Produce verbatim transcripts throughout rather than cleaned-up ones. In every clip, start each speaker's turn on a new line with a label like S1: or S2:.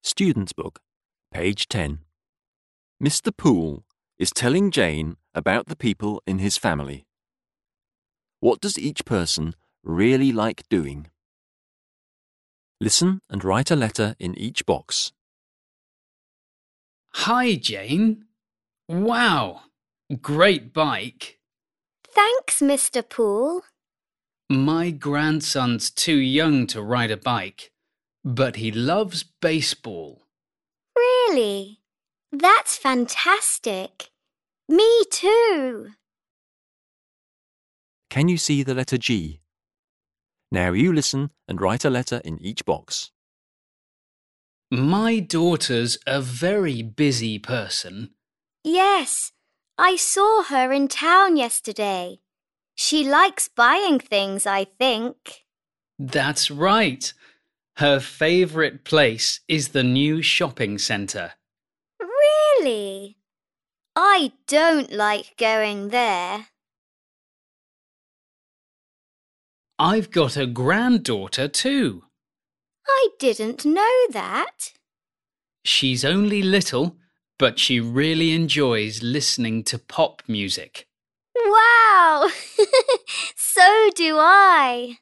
S1: Student's Book, page ten. Mister Poole is telling Jane about the people in his family. What does each person really like doing? Listen and write a letter in each box.
S2: Hi, Jane. Wow, great bike.
S3: Thanks, Mister Poole.
S2: My grandson's too young to ride a bike, but he loves baseball.
S3: Really? That's fantastic. Me too.
S1: Can you see the letter G? Now you listen and write a letter in each box.
S2: My daughter's a very busy person.
S3: Yes, I saw her in town yesterday. She likes buying things, I think.
S2: That's right. Her favourite place is the new shopping centre.
S3: Really? I don't like going there.
S2: I've got a granddaughter too.
S3: I didn't know that.
S2: She's only little, but she really enjoys listening to pop music.
S3: Wow! So do I.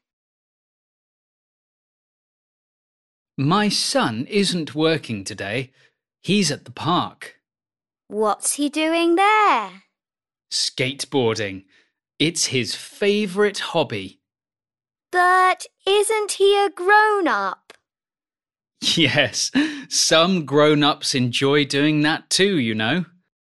S2: My son isn't working today. He's at the park.
S3: What's he doing there?
S2: Skateboarding. It's his favourite hobby.
S3: But isn't he a grown-up?
S2: Yes, some grown-ups enjoy doing that too, you know.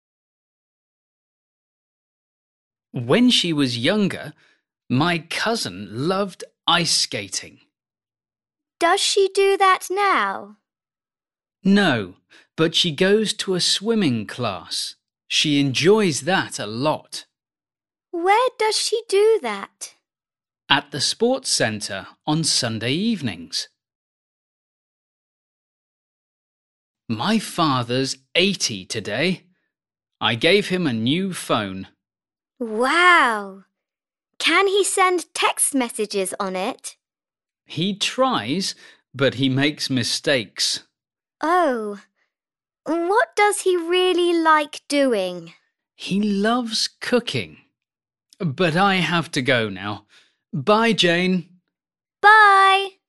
S2: When she was younger, my cousin loved ice skating.
S3: Does she do that now?
S2: No, but she goes to a swimming class. She enjoys that a lot.
S3: Where does she do that?
S2: At the sports centre on Sunday evenings. My father's eighty today. I gave him a new phone.
S3: Wow! Can he send text messages on it?
S2: He tries, but he makes mistakes.
S3: Oh, what does he really like doing?
S2: He loves cooking. But I have to go now. Bye, Jane.
S3: Bye!